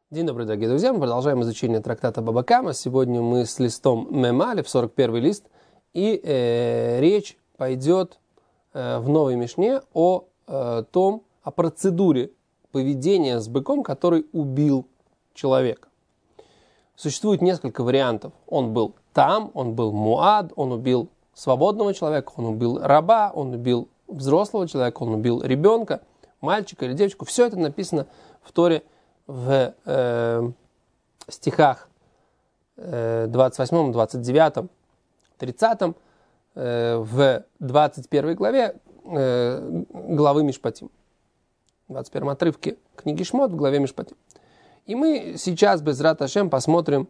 День добрый, дорогие друзья. Мы продолжаем изучение трактата Баба Кама. Сегодня мы с листом Мемалев, 41 лист. И речь пойдет в новой мишне о процедуре поведения с быком, который убил человека. Существует несколько вариантов. Он был там, он был муад, он убил свободного человека, он убил раба, он убил взрослого человека, он убил ребенка, мальчика или девочку. Все это написано в Торе в стихах 28, 29, 30, в 21 главе главы Мишпатим. В 21 отрывке книги Шмот в главе Мишпатим. И мы сейчас без Рат Ашем посмотрим,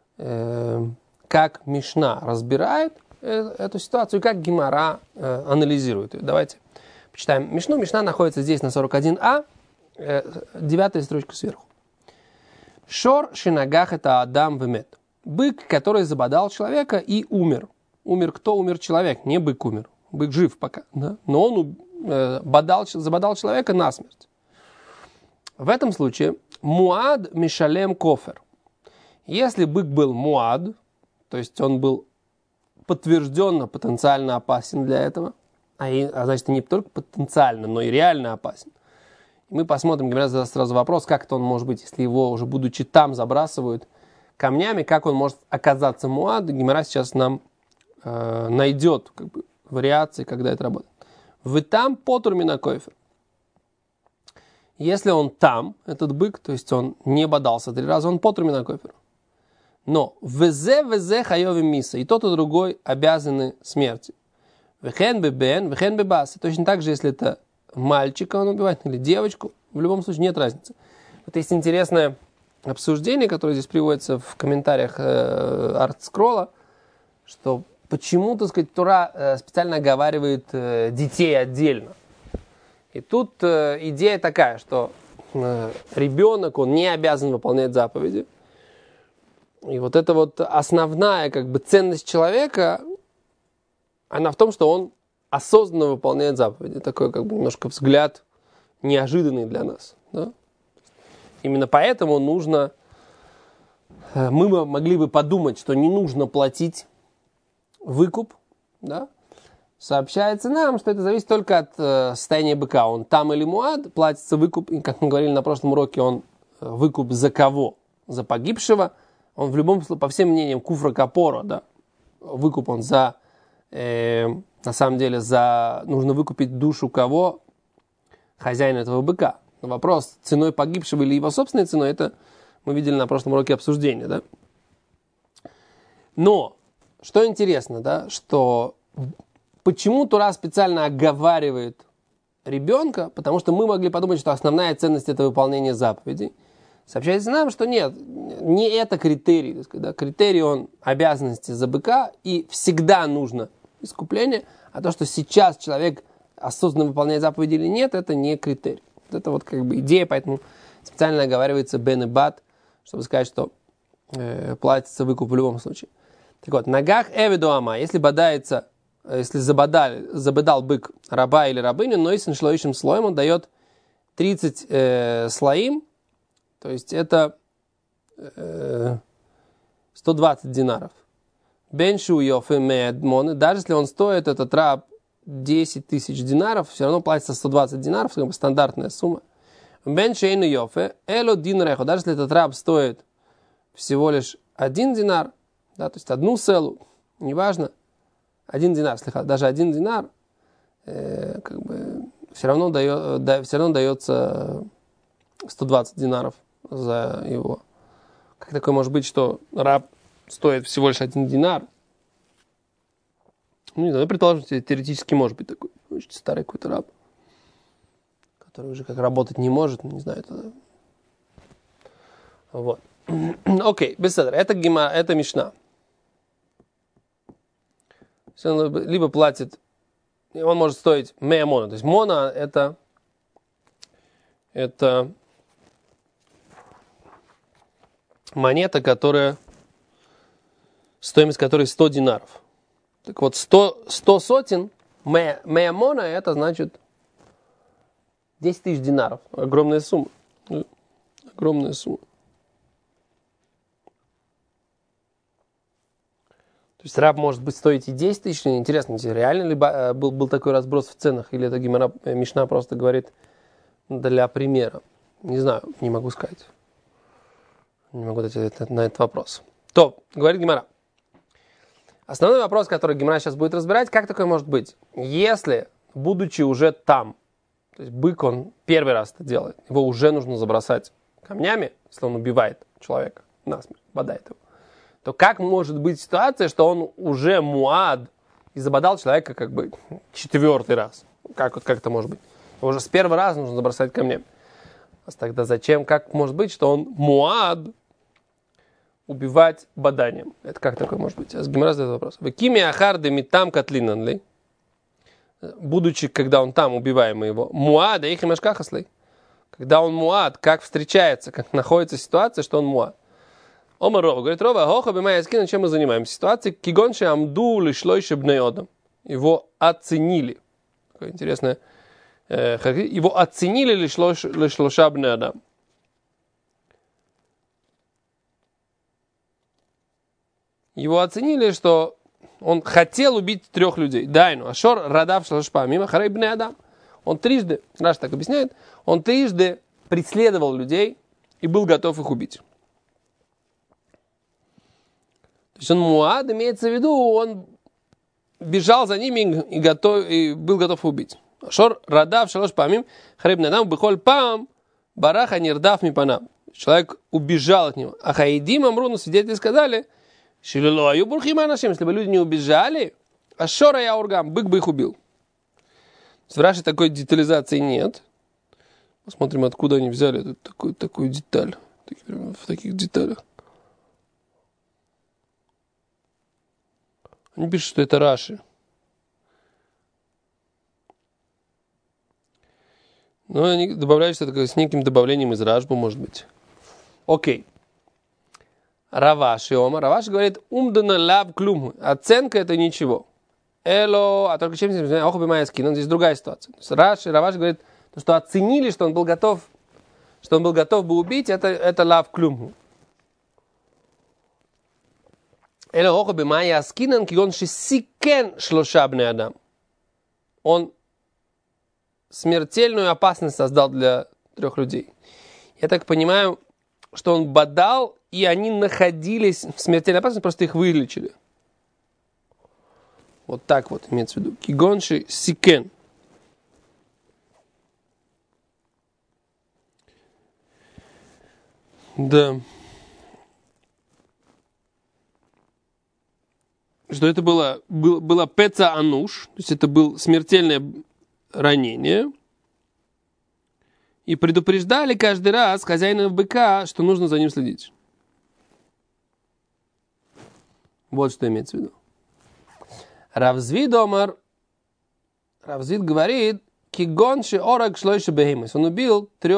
как Мишна разбирает эту ситуацию и как Гемара анализирует ее. Давайте почитаем Мишну. Мишна находится здесь на 41а, 9 строчка сверху. Шор шинагах это Адам вемет. Бык, который забодал человека и умер. Умер кто? Умер человек, не бык умер. Бык жив пока, да? Но он забодал человека насмерть. В этом случае муад мишалем кофер. Если бык был муад, то есть он был подтвержденно потенциально опасен для этого, а значит не только потенциально, но и реально опасен. Мы посмотрим, Гемара задаст сразу вопрос, как это он может быть, если его уже будучи там забрасывают камнями, как он может оказаться муад. Гемара сейчас нам найдет вариации, когда это работает. Вы там потур мина койфер. Если он там, этот бык, то есть он не бодался 3 раза, он потур мина койфер. Но везе хайови миса, и тот, и другой обязаны смерти. Вехен бебен, вехен бебас. Точно так же, если это мальчика он убивает или девочку, в любом случае нет разницы. Вот есть интересное обсуждение, которое здесь приводится в комментариях Артскролла, что почему, так сказать, Тора специально оговаривает детей отдельно. И тут идея такая, что ребенок, он не обязан выполнять заповеди. И вот эта вот основная ценность человека, она в том, что он осознанно выполняет заповеди. Такой немножко взгляд неожиданный для нас. Да? Именно поэтому нужно... Мы могли бы подумать, что не нужно платить выкуп. Да? Сообщается нам, что это зависит только от состояния быка. Он там или муад, платится выкуп. И, как мы говорили на прошлом уроке, он выкуп за кого? За погибшего. Он в любом случае, по всем мнениям, куфра капора. Да? Выкуп он за... на самом деле, нужно выкупить душу кого? Хозяина этого быка. Но вопрос, ценой погибшего или его собственной ценой, это мы видели на прошлом уроке обсуждения. Да? Но, что интересно, да, что почему Тора специально оговаривает ребенка, потому что мы могли подумать, что основная ценность это выполнение заповедей. Сообщается нам, что нет, не это критерий. Так сказать, да? Критерий он обязанности за быка, и всегда нужно искупление, а то, что сейчас человек осознанно выполняет заповеди или нет, это не критерий. Вот это вот идея, поэтому специально оговаривается бен и бат, чтобы сказать, что платится выкуп в любом случае. Так вот, нагах эвиду ама, если забодал бык раба или рабыню, но если шлоишим слоем, он дает 30 слоим, то есть это 120 динаров. Беншу йофе медмоны, даже если он стоит, этот раб, 10 тысяч динаров, все равно платится 120 динаров, стандартная сумма. Беншейну йофе, эло динрехо, даже если этот раб стоит всего лишь 1 динар, да, то есть 1 селу, неважно, 1 динар, даже 1 динар, все равно дается 120 динаров за его. Как такое может быть, что раб стоит всего лишь 1 динар? Ну, не знаю, предположим, теоретически может быть такой очень старый какой-то раб, который уже работать не может, не знаю, это... Вот. Окей, беседа. Это Мишна. Он либо платит, он может стоить мея мона. То есть мона это монета, стоимость которой 100 динаров. Так вот, 100 сотен мея мона, это значит 10 тысяч динаров. Огромная сумма. Огромная сумма. То есть раб может быть стоить и 10 тысяч. Интересно, реально ли был такой разброс в ценах? Или это Мишна просто говорит для примера? Не знаю, не могу сказать. Не могу дать ответ на этот вопрос. То, говорит Гемара. Основной вопрос, который Гемара сейчас будет разбирать, как такое может быть? Если, будучи уже там, то есть бык, он первый раз это делает, его уже нужно забросать камнями, если он убивает человека, насмерть, бодает его, то как может быть ситуация, что он уже муад и забодал человека как бы 4-й раз? Как это может быть? Его уже с первого раза нужно забросать камнями. А тогда зачем, как может быть, что он муад убивать боданием? Это как такое может быть? Гемара задает вопрос. Векими ахарды митам котлинанли. Будучи, когда он там, убиваемый его, муад, их и машкахаслей. Когда он муад, как встречается, как находится ситуация, что он муад. Омар Рова говорит, Рова, хоха бимая скина, чем мы занимаемся? Ситуация, кигонши амду лишлойши бнеодам. Его оценили. Такое интересное. Его оценили лишлоша бнеодам. Его оценили, что он хотел убить 3 людей. Дайну, ашор, радав, шлашпа, мимо харей бне адам. Он трижды, Раш так объясняет, он трижды преследовал людей и был готов их убить. То есть он муад, имеется в виду, он бежал за ними и был готов убить. Ашор, радав, шлашпа, мимо харей бне адам, бихоль пам, бараха нирдав мипанам. Человек убежал от него. А хаидим амруну, свидетели сказали, если бы люди не убежали, а шора я ургам, бык бы их убил. В Раши такой детализации нет. Посмотрим, откуда они взяли такую деталь. В таких деталях. Они пишут, что это Раши. Но они добавляют, что это с неким добавлением из Рашбы, может быть. Окей. Раваши Ома. Раваши говорит, умдана лав клюм. Оценка это ничего. Эло, а только чем здесь скин. Здесь другая ситуация. То есть Раваши говорит, что оценили, что он был готов бы убить, это лав клюм. Эло охо бимая скинан, кигон шисикен шлоша бне адам. Он смертельную опасность создал для 3 людей. Я так понимаю, что он бодал, и они находились в смертельной опасности, просто их вылечили. Вот так вот имеется в виду. Кигонши сикен. Да. Что это было пеца ануш, то есть это было смертельное ранение. И предупреждали каждый раз хозяина быка, что нужно за ним следить. Вот что имеется в виду. Равзвид Омар. Равзвид говорит, кигонши орак шлойши бехимес. Он убил 3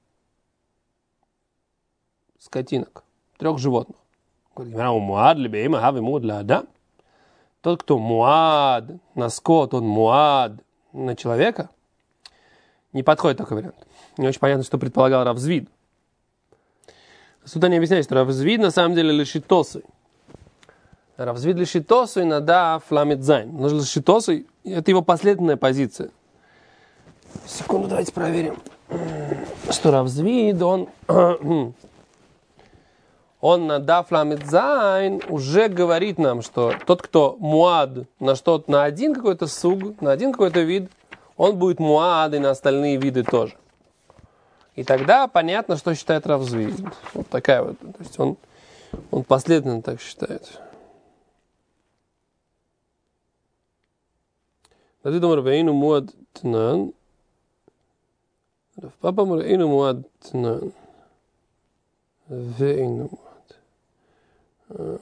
скотинок, 3 животных. Муад ли бехима, хави муад ла адам. Тот, кто муад на скот, он муад на человека. Не подходит такой вариант. Не очень понятно, что предполагал Равзвид. Тут они объясняют, что Равзвид на самом деле лишитосой. Равзвид лишитосой надо фламит зайн. Но лишитосой – это его последовательная позиция. Секунду, давайте проверим. Что Равзвид, он надо фламит зайн уже говорит нам, что тот, кто муад на один какой-то суг, на один какой-то вид, он будет муад и на остальные виды тоже. И тогда понятно, что считает Равзвид. Вот такая вот. То есть он последовательно так считает. Равзвид думает, вейну муад тнан. Папа говорит, вейну муад тнан. Вейну муад.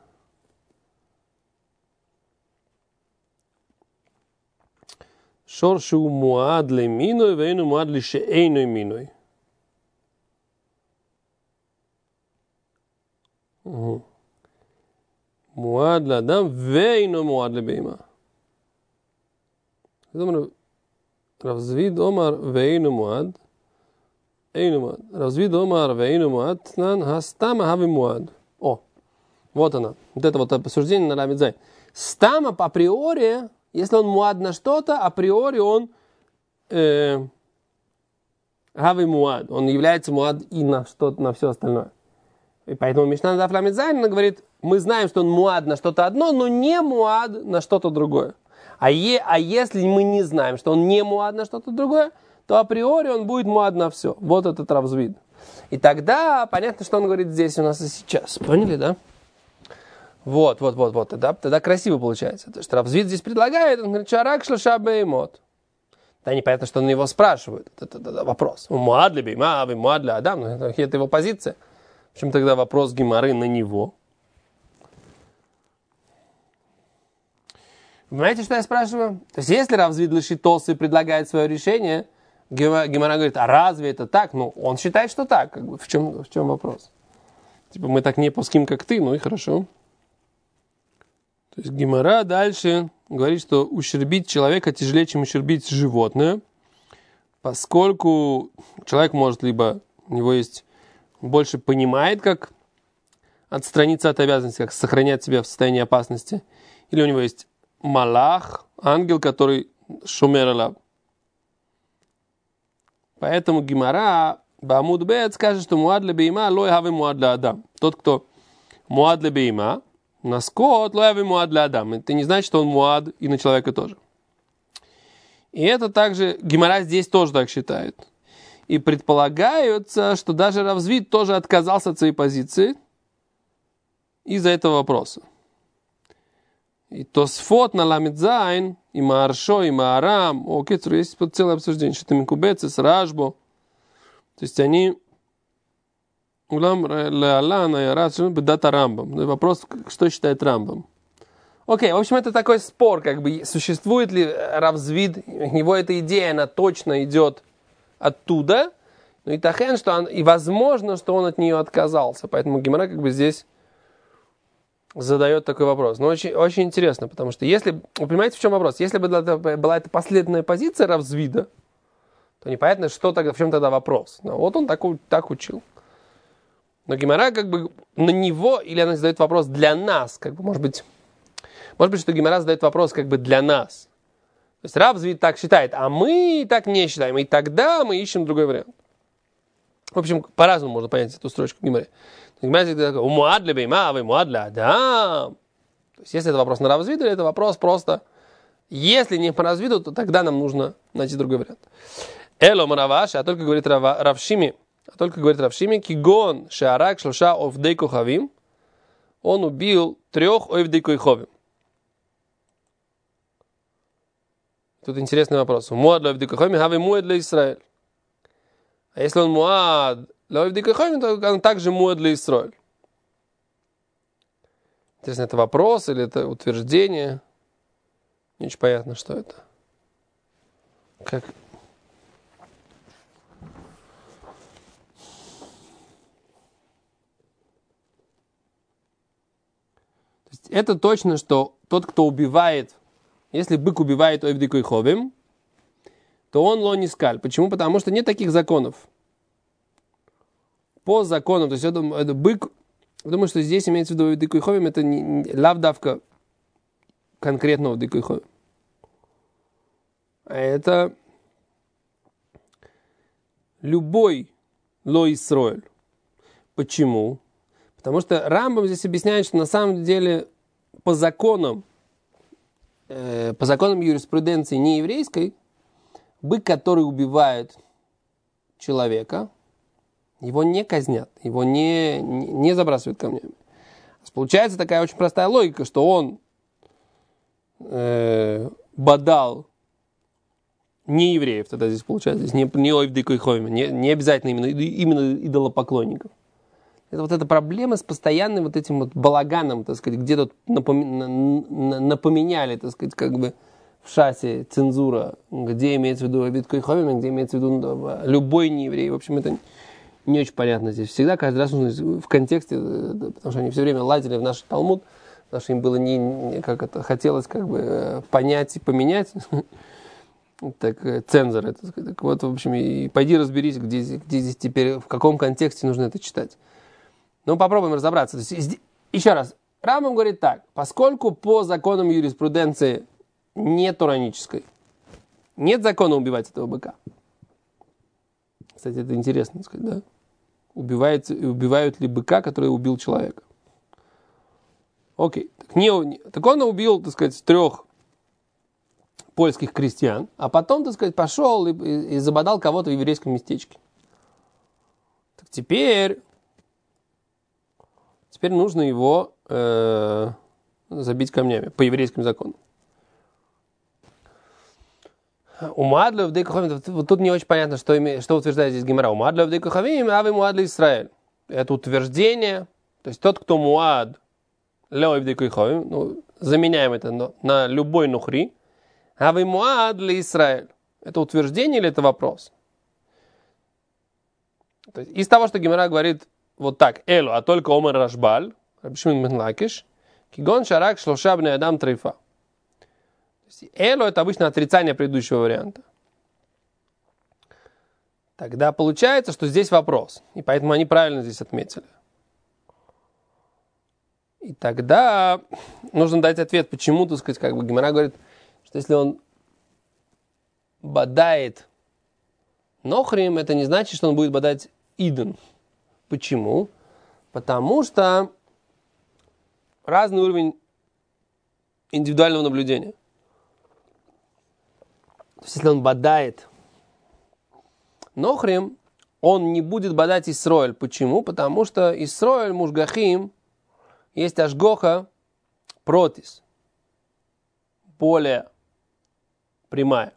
Шоршу муад ли миной, вейну муад ли шеэйной миной. מועד לאדם ואינו מועד לבהמה. זאת אומרת, רב זביד אומר ואינו מועד, אינו מועד. רב זביד אומר ואינו מועד, תנן הסתם ההווה מועד. Вот она. Вот это вот обсуждение на Ламид Зайн. Стам априори, если он муад на что-то, априори он гавы муад. Он является муад и на что-то, на все остальное. И поэтому Мишна на Ламид Зайн, она говорит, мы знаем, что он муад на что-то одно, но не муад на что-то другое. А если мы не знаем, что он не муад на что-то другое, то априори он будет муад на все. Вот этот равзвид. И тогда понятно, что он говорит здесь у нас и сейчас. Поняли, да? Вот. Тогда красиво получается. То есть равзвид здесь предлагает, он говорит, шарак шлаша беймот. Да непонятно, что он его спрашивает. Это вопрос. Муад для бейма, а муад для адам. Это его позиция. В общем, тогда вопрос Гемары на него. Понимаете, что я спрашиваю? То есть, если равзвид лешитосы предлагает свое решение, Гемара говорит, а разве это так? Ну, он считает, что так. Как бы, в чем вопрос? Типа, мы так не пуским, как ты, ну и хорошо. То есть, Гемара дальше говорит, что ущербить человека тяжелее, чем ущербить животное, поскольку человек может либо, у него есть, больше понимает, как отстраниться от обязанности, как сохранять себя в состоянии опасности, или у него есть малах, ангел, который шумер алаб. Поэтому Гемара Бамуд Бет скажет, что муад ле бейма лой хави муад ле адам. Тот, кто муад ле бейма, на скот лой хави муад ле адам. Это не значит, что он муад и на человека тоже. И это также Гемара здесь тоже так считает. И предполагается, что даже равзвид тоже отказался от своей позиции из-за этого вопроса. И Тосфот на Ламид Зайн, и Мааршо, и Маарам, есть целое обсуждение, что-то Микубецес, Рашбо. То есть они Улам Леалана и Рашбо бедата Рамбам. Вопрос, что считает Рамбам. Окей, в общем, это такой спор, как бы, существует ли равзвид, у него эта идея, она точно идет оттуда, но и тахен, что и возможно, что он от нее отказался. Поэтому Гемара как бы здесь задает такой вопрос. Но очень, очень интересно, потому что если... Вы понимаете, в чем вопрос? Если бы была эта последовательная позиция равзвида, то непонятно, что тогда, в чем тогда вопрос. Но вот он так учил. Но Гемара как бы на него, или она задает вопрос для нас, как бы, может быть, что Гемара задает вопрос как бы для нас. То есть равзвид так считает, а мы так не считаем. И тогда мы ищем другой вариант. В общем, по-разному можно понять эту строчку Гемары. Умуад для бейма, а вы муад для адам. То есть, если это вопрос на равзвид, или это вопрос просто, если не по равзвиду, то тогда нам нужно найти другой вариант. Эло мараваш, а только говорит Равшими, кигон шаарак шлоша овдей кохавим, он убил 3 овдей кохавим. Тут интересный вопрос. Муад для овдей кохавим, хави муад для Исраэль. А если он муад для овдей кохавим, то он также муад для Исраэль. Интересно, это вопрос или это утверждение? Не очень понятно, что это. Как? То есть это точно, что тот, кто убивает, если бык убивает ойвдей кохавим, то он лонискаль. Почему? Потому что нет таких законов. По законам, то есть это бык, я думаю, что здесь имеется в виду ойвдей кохавим, это не лавдавка конкретного ойвдей кохавим. А это любой ло Исроэль. Почему? Потому что Рамбам здесь объясняет, что на самом деле по законам юриспруденции нееврейской, бык, который убивает человека, его не казнят, его не забрасывают камнями. Получается такая очень простая логика, что он бадал не евреев, тогда здесь получается, здесь не ойвдей кохавим, не обязательно именно идолопоклонников. Это вот эта проблема с постоянным вот этим вот балаганом, так сказать, где тут напоменяли, так сказать, как бы в шасе цензура, где имеется в виду ойвдей кохавим, где имеется в виду любой нееврей. В общем, это не очень понятно здесь. Всегда, каждый раз нужно в контексте, потому что они все время лазили в наш Талмуд, потому что им было хотелось как бы понять и поменять. Так, цензоры, так сказать. Так вот, в общем, и пойди разберись, где здесь теперь, в каком контексте нужно это читать. Ну, попробуем разобраться. То есть, еще раз, Рамбам говорит так, поскольку по законам юриспруденции не туранической, нет закона убивать этого быка. Кстати, это интересно сказать, да? Убивают ли быка, который убил человека? Окей. Так он убил, так сказать, 3 польских крестьян, а потом, так сказать, пошел и забодал кого-то в еврейском местечке. Так теперь нужно его забить камнями по еврейским законам. Умадлю в Дейкухавим, вот тут не очень понятно, что утверждает здесь Гемара. Умадлю в Дейкухавим, а вы муадли Исраэль. Это утверждение, то есть тот, кто муад, леой в Дейкухавим, ну, заменяем это на любой нухри, а вы муадли Исраэль. Это утверждение или это вопрос? То есть, из того, что Гемара говорит вот так, элу, а только омар рашбаль, Раби Шимон бен Лакиш, кигон шарак шлоша бней адам трейфа. Эло — это обычно отрицание предыдущего варианта. Тогда получается, что здесь вопрос. И поэтому они правильно здесь отметили. И тогда нужно дать ответ, почему, так сказать, как бы Гемара говорит, что если он бадает нохрим, это не значит, что он будет бадать иден. Почему? Потому что разный уровень индивидуального наблюдения. То есть, если он бадает нохрим, он не будет бадать Исроэль. Почему? Потому что Исроэль, мушгахим, есть ашгоха протис. Более прямая.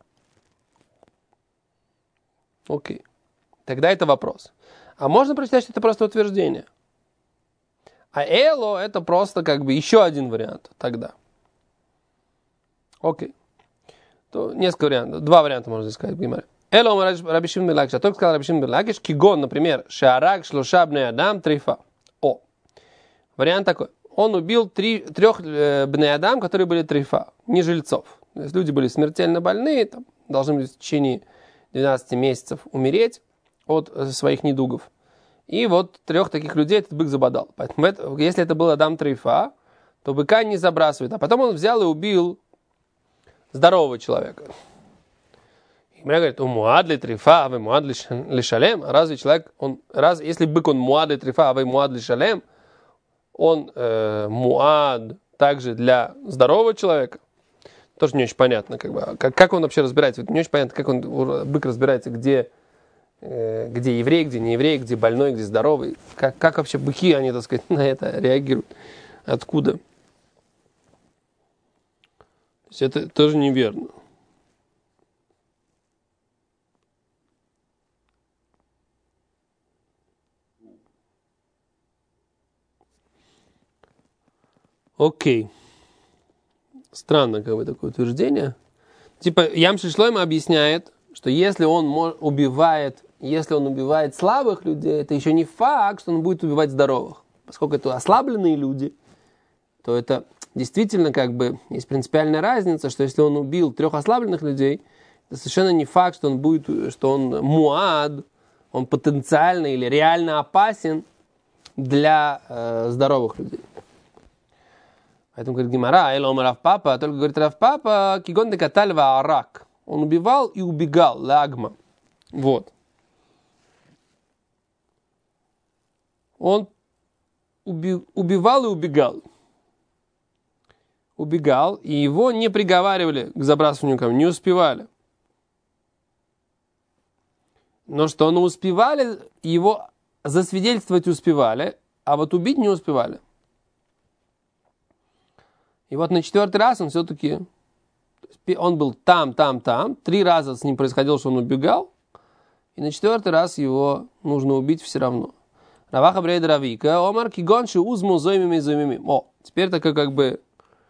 Окей. Тогда это вопрос. А можно прочитать, что это просто утверждение. А эло это просто как бы еще один вариант тогда. Окей. То несколько вариантов. 2 варианта можно здесь сказать в Гемаре. Эло Раби Шимон бен Лакиш. А только сказал Раби Шимон бен Лакиш, кигон, например, шаарак шлоша бней адам трейфа. О. Вариант такой. Он убил 3 бней адам, которые были трейфа, не жильцов. То есть люди были смертельно больные, там, должны были в течение 12 месяцев умереть от своих недугов. И вот 3 таких людей этот бык забодал. Поэтому если это был адам трейфа, то быка не забрасывает. А потом он взял и убил здорового человека. И мне говорят, у муадли трифа, а вы муадли лишалем. Разве человек, если бык он муадли трифа, а вы муадли шалем, он муад также для здорового человека? Тоже не очень понятно, как он вообще разбирается. Не очень понятно, как бык разбирается, где еврей, где не еврей, где больной, где здоровый. Как вообще быки, они, так сказать, на это реагируют? Откуда? То есть это тоже неверно. Окей. Странно, как бы, такое утверждение. Типа, Ямши Шлойма объясняет, что если он убивает слабых людей, это еще не факт, что он будет убивать здоровых. Поскольку это ослабленные люди, то это действительно как бы есть принципиальная разница, что если он убил 3 ослабленных людей, это совершенно не факт, что он муад, он потенциально или реально опасен для здоровых людей. Поэтому говорит Гемара, элом Рав Папа, только говорит Рав Папа, кигон де каталь ва арак. Он убивал и убегал, лагма. Вот. Он убивал и убегал. Убегал, и его не приговаривали к забрасыванию камней, не успевали. Но что он успевали, его засвидетельствовать успевали, а вот убить не успевали. И вот на 4-й раз он все-таки, он был там, 3 раза с ним происходило, что он убегал, и на 4-й раз его нужно убить все равно. Раваха брейда равика, омар кигонши узму зоймими. О, теперь такое как бы,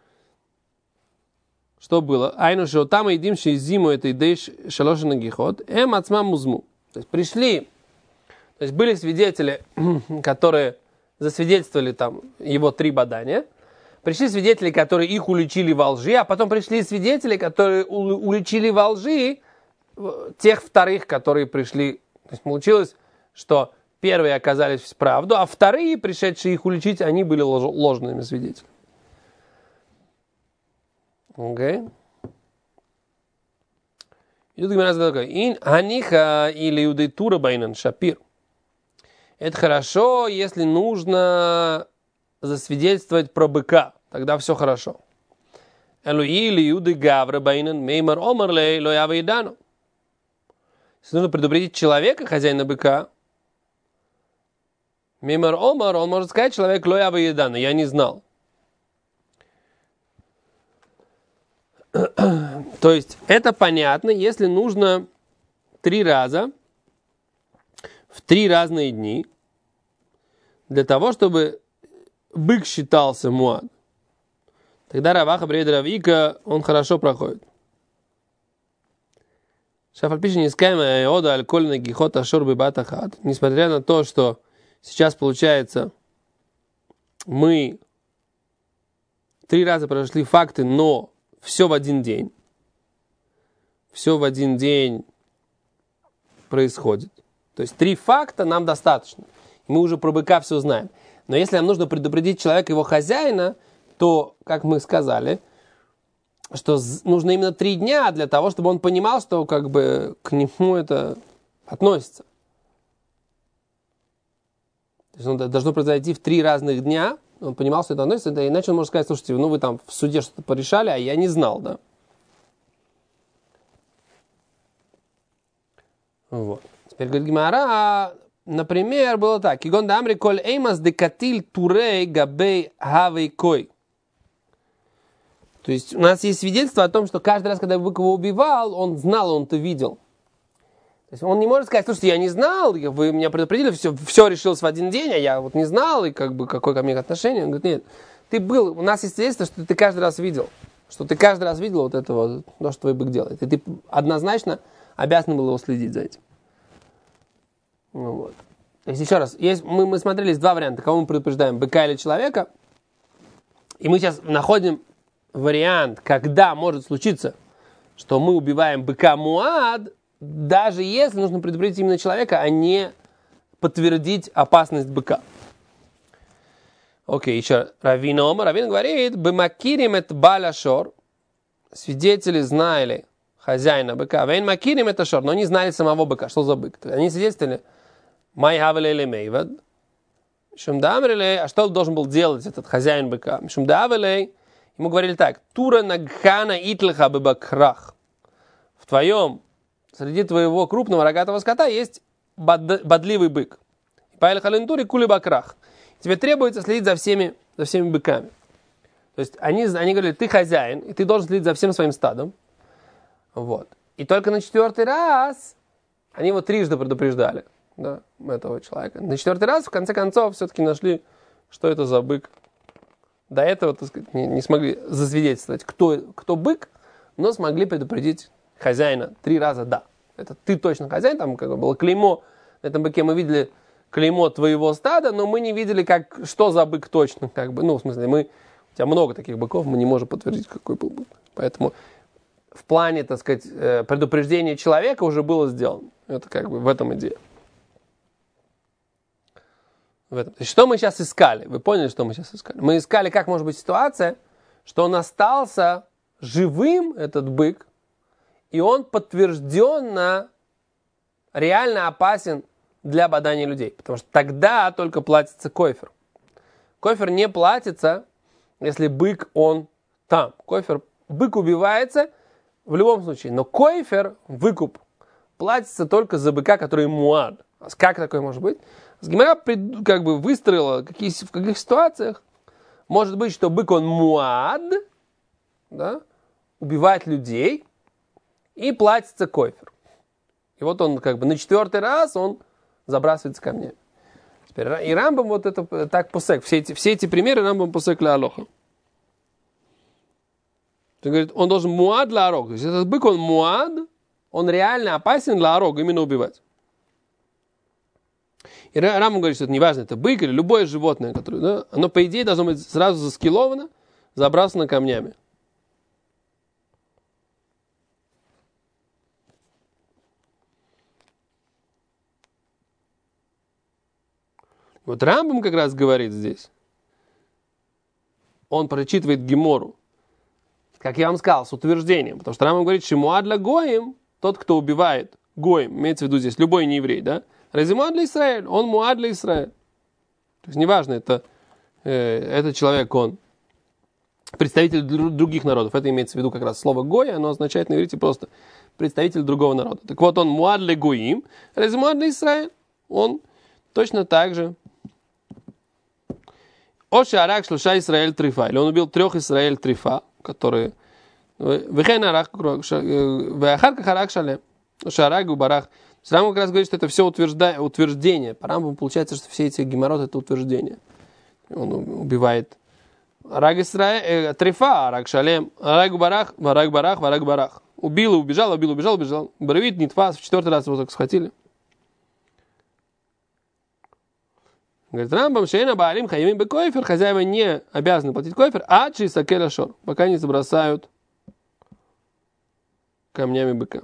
что было? Айну шо там едим ши зиму это идейш шалоша нагихот, ацмам музму. То есть пришли, то есть были свидетели, которые засвидетельствовали там его 3 бадания. Пришли свидетели, которые их уличили во лжи, а потом пришли свидетели, которые уличили во лжи тех вторых, которые пришли. То есть получилось, что первые оказались в правду, а вторые, пришедшие их уличить, они были ложными свидетелями. Окей. И тут Гемара задает такое. Ин аниха или юдейтура байнан шапир. Это хорошо, если нужно засвидетельствовать про быка. Тогда все хорошо. Элу или юды гавра байнан меймар омарлей лоявейдану. Если нужно предупредить человека, хозяина быка, меймар омар, он может сказать человек лоявейдану, я не знал. То есть это понятно, если нужно 3 раза в 3 разные дни для того, чтобы бык считался муад. Тогда Раваха Брейд Равика, он хорошо проходит. Шафальпиши не скайма ода алькольна гихота шорбы батахат. Несмотря на то, что сейчас получается, мы 3 раза прошли факты, но все в один день. Все в один день происходит. То есть 3 факта нам достаточно. Мы уже про быка все знаем. Но если нам нужно предупредить человека, его хозяина, то, как мы сказали, что нужно именно 3 дня для того, чтобы он понимал, что как бы к нему это относится. То есть он должно произойти в 3 разных дня, он понимал, что это относится, да, иначе он может сказать, слушайте, ну вы там в суде что-то порешали, а я не знал, да. Вот. Теперь говорит Гемара, например, было так. Игон да амри коль эймас декатиль турей габей хавей кой. То есть у нас есть свидетельство о том, что каждый раз, когда бык его убивал, он знал, он это видел. То есть он не может сказать, слушайте, я не знал, вы меня предупредили, все решилось в один день, а я вот не знал, и как бы какое ко мне отношение. Он говорит, нет, ты был, у нас есть свидетельство, что ты каждый раз видел. Что ты каждый раз видел вот это вот, то, что твой бык делает. И ты однозначно обязан был его следить за этим. Ну, вот. То есть еще раз, мы смотрели 2 варианта, кого мы предупреждаем, быка или человека. И мы сейчас находим вариант, когда может случиться, что мы убиваем быка муад, даже если нужно предупредить именно человека, а не подтвердить опасность быка. Окей, еще Равин говорит, бымакирим это балашор, свидетели знали хозяина быка, вейн макирим это шор, но не знали самого быка, что за бык. Они свидетельствовали, май хавелели мейвад, а что должен был делать этот хозяин быка? Ему говорили так, тура нагхана итлха быбакрах. В твоем, среди твоего крупного рогатого скота есть бодливый бык. Паэль халентури кули бакрах. Тебе требуется следить за всеми быками. То есть они говорили, ты хозяин, и ты должен следить за всем своим стадом. Вот. И только на 4-й раз они его 3 предупреждали, да, этого человека. На 4-й раз, в конце концов, все-таки нашли, что это за бык. До этого, так сказать, не смогли засвидетельствовать, кто бык, но смогли предупредить хозяина 3 раза, да. Это ты точно хозяин, там как бы было клеймо, на этом быке мы видели клеймо твоего стада, но мы не видели, что за бык точно, как бы, ну, в смысле, у тебя много таких быков, мы не можем подтвердить, какой был бык. Поэтому в плане, так сказать, предупреждения человека уже было сделано. Это как бы в этом идея. Что мы сейчас искали? Вы поняли, что мы сейчас искали? Мы искали, как может быть ситуация, что он остался живым, этот бык, и он подтвержденно реально опасен для бадания людей. Потому что тогда только платится койфер. Койфер не платится, если бык, он там. Бык убивается в любом случае. Но койфер, выкуп, платится только за быка, который муад. Как такое может быть? Гемара как бы выстроила, в каких ситуациях может быть, что бык он муад, да, убивает людей и платится койфер. И вот он как бы на 4-й раз он забрасывается камнями. Теперь, и Рамбам вот это так посек. Все эти примеры Рамбам посек ля алоха. Он говорит, он должен муад ля арог. То есть этот бык он муад, он реально опасен ля арог, именно убивать. И Рамбам говорит, что это не важно, это бык или любое животное, которое, да, оно по идее должно быть сразу заскиловано, забрасывано камнями. Вот Рамбам как раз говорит здесь. Он прочитывает Гемору, как я вам сказал, с утверждением. Потому что Рамбам говорит, что муадля гоим, тот, кто убивает гоим, имеется в виду здесь любой нееврей, да? Разве муадля Исраэль? Он муадля Исраэль. То есть неважно, это человек, он представитель других народов. Это имеется в виду как раз слово гой, оно означает на иврите просто представитель другого народа. Так вот, он муадле гоим, разве муадле Исраэль? Он точно так же. Ошарак шлуша Исраэль трифа. Или он убил 3 Исраэль трифа, которые... Вехенарак, веахарка харак шалем. Ошарак губарах. Рамбам как раз говорит, что это все утверждение. По Рамбаму получается, что все эти геморроты это утверждение. Он убивает Раг Исраэль, трифа, Раг шалем, Раг барах, Вараг барах, Вараг барах. Убил и убежал, убежал. Боровит, нитфас, в 4-й раз его только схватили. Говорит Рамбам, шейна баалим хаимим бекойфер, хозяева не обязаны платить койфер, а чи сакеля шор, пока не забросают камнями быка.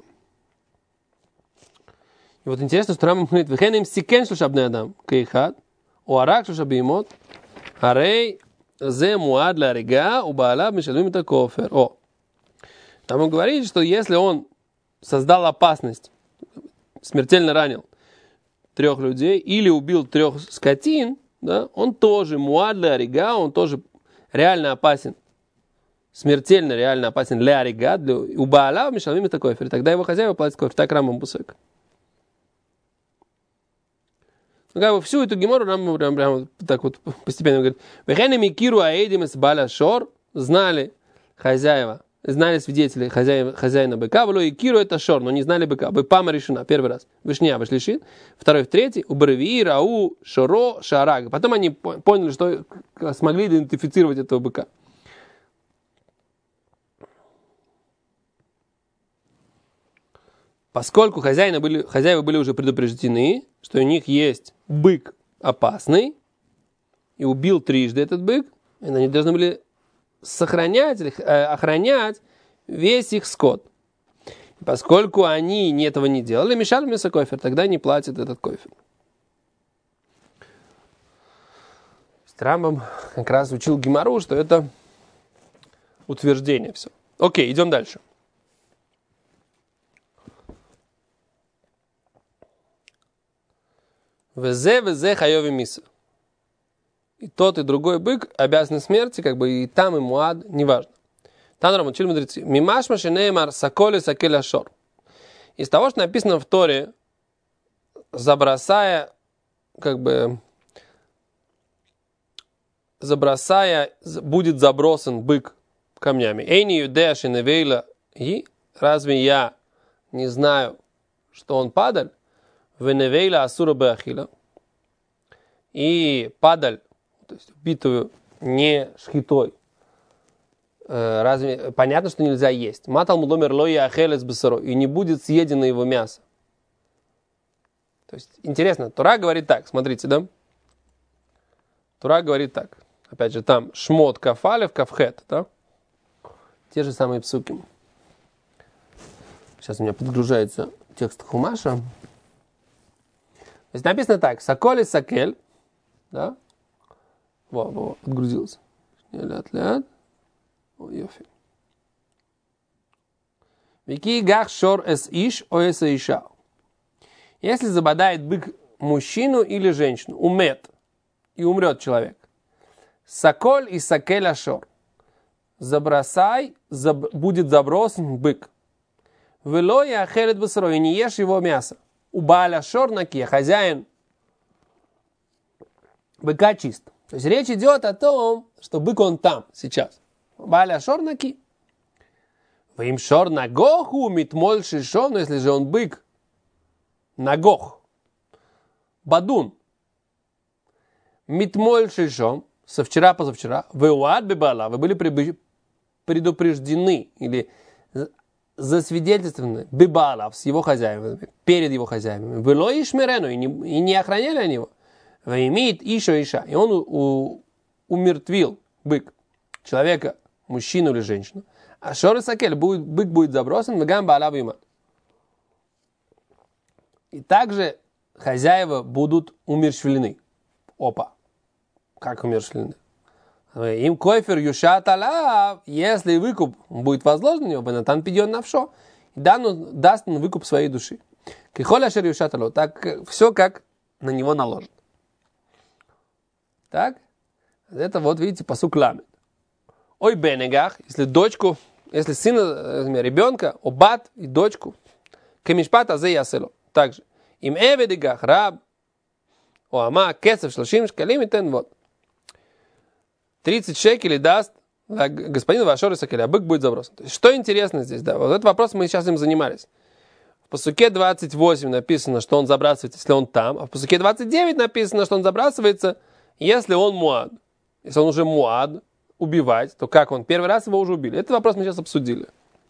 И вот интересно, что Рамбам говорит, вехен им сикен шлушабный адам, кейхат, уарак шлушабимот, арей зе муад ля рига, у баалаб мишалим это кофер. Там он говорит, что если он создал опасность, смертельно ранил 3 людей или убил 3 скотин, да, он тоже муад ля рига, он тоже реально опасен, смертельно реально опасен ля рига, у баалаб мишалим это кофер. Тогда его хозяева платят кофер. Так Рамбам пусек. Ну, как бы всю эту гемору Рамбам прям так вот постепенно говорит. Вехене микиру аэдим эс баля шор, знали хозяева, знали свидетели хозяина быка, было и киру это шор, но не знали быка. Быпама решена, 1 раз. Вышня, вышлишит, 2, 3, убрыви, рау, шоро, шараг. Потом они поняли, что смогли идентифицировать этого быка. Поскольку хозяева были уже предупреждены, что у них есть бык опасный, и убил 3 этот бык, и они должны были сохранять, охранять весь их скот. И поскольку они этого не делали, мешали мясо кофер, тогда не платят этот кофер. Рамбам как раз учил Гемару, что это утверждение все. Окей, идем дальше. Везе хайови миса. И тот, и другой бык обязаны смерти, как бы и там, и муад, неважно. Танрам учили мудрецы. Мимаш машинеймар саколи сакеля шор. Из того, что написано в Торе, забросая, будет забросан бык камнями. Эйни юдеаши невейла и разве я не знаю, что он падаль? Веневейла асура беахила. И падаль, то есть убитую не шхитой. Разве понятно, что нельзя есть? Матал мудомер лоя ахелес бесаро. И не будет съедено его мясо. То есть, интересно, Тора говорит так, смотрите, да? Тора говорит так. Опять же, там шмот кафалев кафхет, да? Те же самые псуки. Сейчас у меня подгружается текст Хумаша. То есть написано так, саколи сакель, да? Во, подгрузился. Ляд. О, йофи. Вики гах шор эс иш, о эс иша. Если забодает бык мужчину или женщину, умет, и умрет человек. Саколь и сакель ашор. Забросай, будет забросан бык. Вело и ахелет басаро, и не ешь его мясо. У бааля шор наки, хозяин быка чист. То есть речь идет о том, что бык он там, сейчас. Бааля шор наки. Им шор нагоху, митмоль шишон, но если же он бык, нагох, бадун, митмоль шишон, со вчера-позавчера, веуад бебала, вы были предупреждены или засвидетельствованы бебалав с его хозяевами, перед его хозяевами. Вело ишмерену, и не охраняли они его. Ваимит ишо иша. И он умертвил бык, человека, мужчину или женщину. А шор и сакель, бык будет забросан, вегам баалав има. И также хозяева будут умерщвлены. Опа. Как умершленный? Им койфер юшат алав, если выкуп будет возложен на него, бенатан пидьон навшо, даст он выкуп своей души. Кихоля шер юшат алав, так все как на него наложено. Так? Это вот, видите, пасук ламет. Ой бенегах, если сына, ребенка, обат и дочку, кемишпат азе ясело. Также. Им эведегах, раб, оама, кесов, шлашим, шкалим и тен вот. 30 шекелей даст господин Вашор Сакель, а бык будет забросан. То есть, что интересно здесь, да, вот этот вопрос мы сейчас им занимались. В пасуке 28 написано, что он забрасывается, если он там, а в пасуке 29 написано, что он забрасывается, если он муад. Если он уже муад, убивать, то как он? Первый раз его уже убили. Этот вопрос мы сейчас обсудили.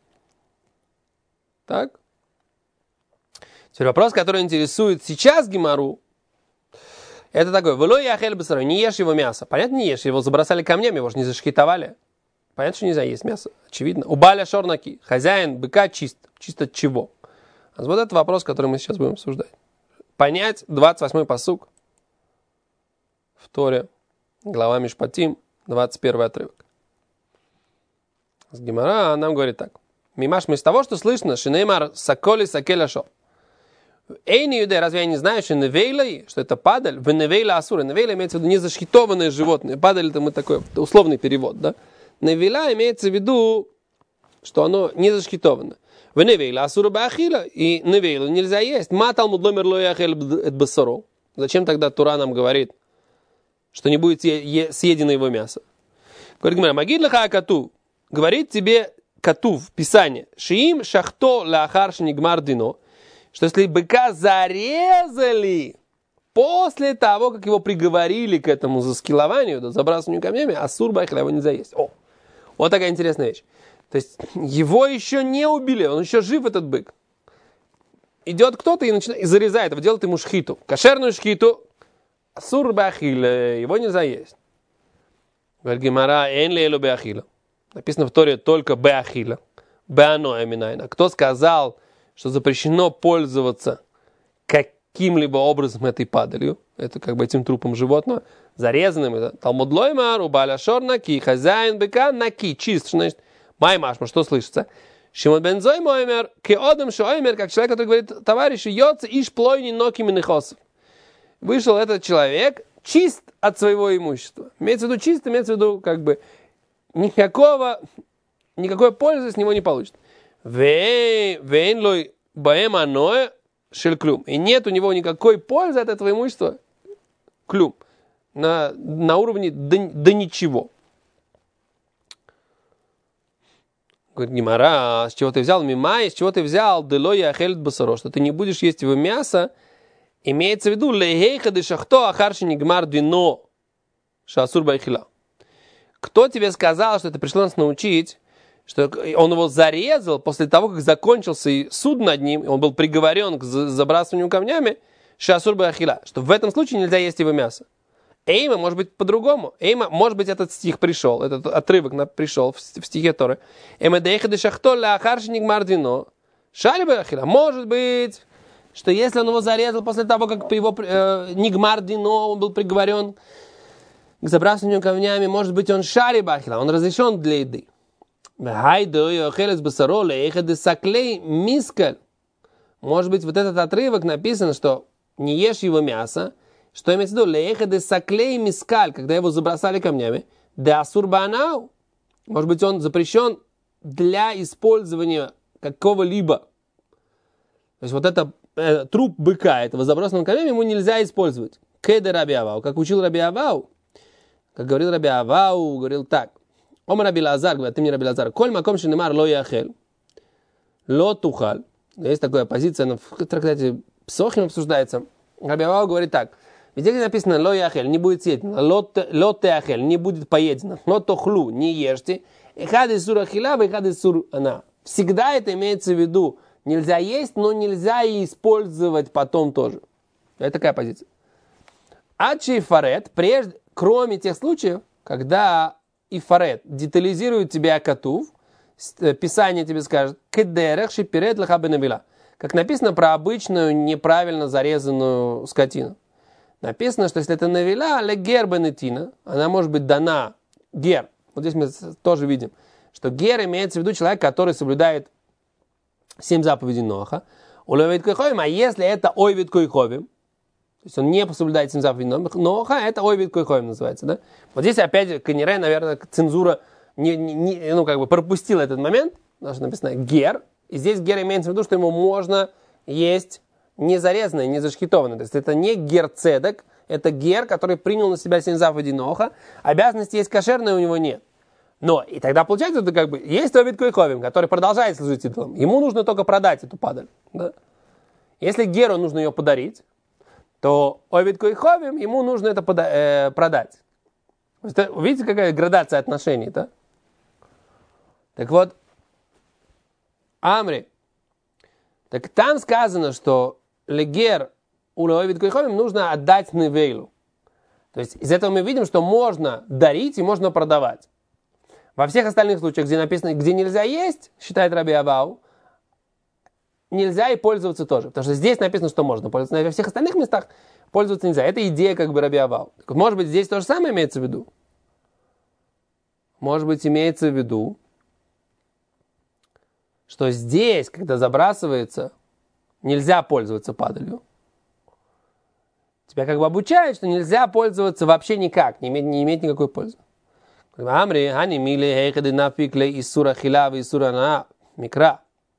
Так? Теперь вопрос, который интересует сейчас Гемару, это такой, «Влой яхель бесарой», не ешь его мясо. Понятно, не ешь, его забросали камнями, его же не зашхитовали. Понятно, что нельзя есть мясо, очевидно. У Баля шорнаки, хозяин быка чист. Чист от чего? Вот это вопрос, который мы сейчас будем обсуждать. Понять 28-й пасук в Торе, глава Мишпатим, 21 отрывок. С Гемара нам говорит так. Мимаш, мы из того, что слышно, шинеймар саколи сакеля шо. Эйни юдей, разве я не знаю, что невейлой, что это падаль, в невейла асура. Невейла имеется в виду незашхитованное животное. Падаль это мы такой условный перевод, да? Невейла имеется в виду, что оно не зашхитовано. В невейла асура баахила, и невейлу нельзя есть. Ма талмуд ломер ло яхель эт басаро. Зачем тогда Тура нам говорит, что не будет съедено его мясо? Говорит Гемара, магид лаха катув. Говорит тебе катув, Писание. Шиим шахто лахар шинигмар дино. Что если быка зарезали после того, как его приговорили к этому заскилованию, до забрасыванию камнями, асур бахила, его нельзя есть. О, вот такая интересная вещь. То есть его еще не убили, он еще жив, этот бык. Идет кто-то и начинает, и зарезает его, делает ему шхиту. Кошерную шхиту, асур бахила, его нельзя есть. Говорит Гемара, эн ли элу бахила. Написано в Торе только бахила. Бано эминайна. Кто сказал, что запрещено пользоваться каким-либо образом этой падалью, это как бы этим трупом животного, зарезанным, это Талмуд лоймар, у Баля шор наки, хозяин быка наки, чист, значит, маймашма, что слышится? Шимон бен Зой моймер, кеодам шоймер, как человек, который говорит, товарищи, йоца иш плойни ноки минихосов. Вышел этот человек чист от своего имущества. Имеется в виду чист, имеется в виду, как бы, никакой пользы с него не получит. И нет у него никакой пользы от этого имущества. Клюм. На уровне до ничего. Говорит Гемара, с чего ты взял мимай, с чего ты взял делой яхель басаро, что ты не будешь есть его мясо, имеется в виду лейхейха де шахто ахарши нигмар дино шасур байхила. Кто тебе сказал, что это пришло нас научить, что он его зарезал после того, как закончился суд над ним, и он был приговорен к забрасыванию камнями, шасур байхила, что в этом случае нельзя есть его мясо. Эйма может быть по-другому. Эйма, может быть, этот стих пришел, этот отрывок пришел в стихе Торы. Эйма дейха де шахто ля ахарши нигмар дино шали байхила. Может быть, что если он его зарезал после того, как его нигмар дино, он был приговорен к забрасыванию камнями, может быть, он шали байхила, он разрешен для еды. Может быть, вот этот отрывок написано, что не ешь его мясо, что имеется в виду лееха де саклей мискаль, когда его забросали камнями, да асур банау. Может быть, он запрещен для использования какого-либо. То есть вот это труп быка, этого забросанного камнями, ему нельзя использовать. Кеде Раби Авау, как учил Раби Авау, как говорил Раби Авау, говорил так. Омар Раби Лазар, говорит, ты мне Раби Лазар, коль маком шинемар ло яхель, ло тухаль. Есть такая позиция, в трактате Псохим обсуждается. Раби Авау говорит так. Везде, где написано ло яхель, не будет съедено, ло теахель, не будет поедено, ло тохлу, не ешьте, эхад из сур ахила, эхад из сур ана. Всегда это имеется в виду, нельзя есть, но нельзя и использовать потом тоже. Это такая позиция. Ачи фарет, прежде, кроме тех случаев, когда ифарет детализирует тебя катув, Писание тебе скажет, кедерех шиперет лаха бенавила, как написано про обычную неправильно зарезанную скотину. Написано, что если это навела, легер бенетина, она может быть дана гер. Вот здесь мы тоже видим, что гер имеется в виду человек, который соблюдает 7 заповедей Ноаха. А если это ойвид койховим, то есть он не соблюдает 7 заповедей Ноаха, это ойвид койховим называется. Да? Вот здесь опять Канире, наверное, цензура пропустила этот момент, потому что написано гер. И здесь гер имеется в виду, что ему можно есть не зарезанное, не зашхитованное. То есть это не гер цедек, это гер, который принял на себя 7 заповедей Ноаха. Обязанности есть кошерные у него нет. Но и тогда получается, это как бы есть овид койховим, который продолжает служить идолам. Ему нужно только продать эту падаль. Да? Если геру нужно ее подарить, то овид койховим ему нужно это продать. Видите, какая градация отношений, да? Так вот, Амри. Так там сказано, что легер у овид койховим нужно отдать невейлу. То есть из этого мы видим, что можно дарить и можно продавать. Во всех остальных случаях, где написано, где нельзя есть, считает Раби Абау, нельзя и пользоваться тоже. Потому что здесь написано, что можно пользоваться. Во всех остальных местах пользоваться нельзя. Это идея как бы Раби Абау. Может быть, здесь то же самое имеется в виду? Может быть, имеется в виду, что здесь, когда забрасывается, нельзя пользоваться падалью. Тебя как бы обучают, что нельзя пользоваться вообще никак, не иметь никакой пользы. Амри, ани мили хейхады нафикле исура хилава исура на микра.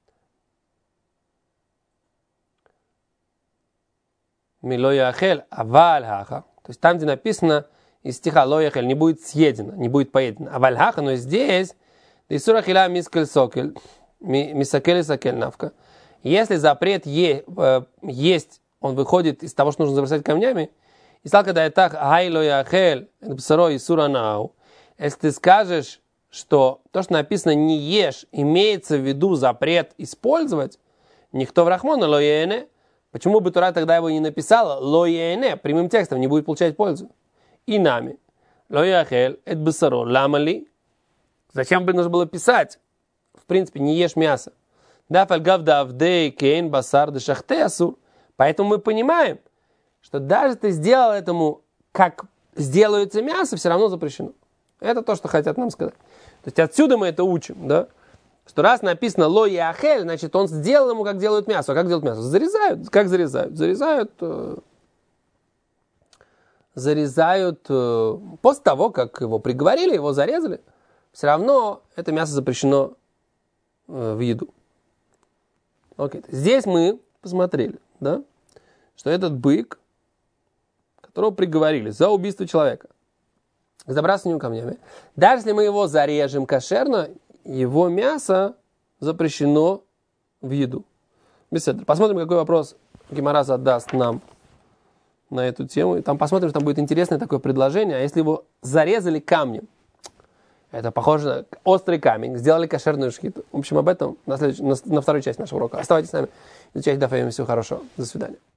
Милоя ахель аваль хаха. То есть там, где написано из стиха лоя ахель, не будет съедено, не будет поедено. Аваль хаха, но здесь исура хилава мискель сокель, мисакель сакель навка. Если запрет есть, он выходит из того, что нужно забросать камнями, и сказал, когда я так, ай лоя ахель, бсаро исура нау. Если ты скажешь, что то, что написано «не ешь», имеется в виду запрет использовать, никто в Рахмона лоене, почему бы Тора тогда его не написала лоене, прямым текстом, не будет получать пользу? И нами. Лояхель, эт бесаро, ламали. Зачем бы нужно было писать? В принципе, не ешь мясо. Да, фальгав да авдей, кейн, басар, да шахте асур. Поэтому мы понимаем, что даже ты сделал этому, как сделается мясо, все равно запрещено. Это то, что хотят нам сказать. То есть отсюда мы это учим, да? Что раз написано ло и ахель, значит он сделал ему, как делают мясо. А как делают мясо? Зарезают. Как зарезают? Зарезают после того, как его приговорили, его зарезали. Все равно это мясо запрещено в еду. Окей. Здесь мы посмотрели, да? Что этот бык, которого приговорили за убийство человека, к забрасыванию камнями. Даже если мы его зарежем кошерно, его мясо запрещено в еду. Беседа. Посмотрим, какой вопрос Гемара задаст нам на эту тему. И там посмотрим, что там будет интересное такое предложение. А если его зарезали камнем, это похоже на острый камень, сделали кошерную шхиту. В общем, об этом на второй части нашего урока. Оставайтесь с нами, изучайте даф, всего хорошего. До свидания.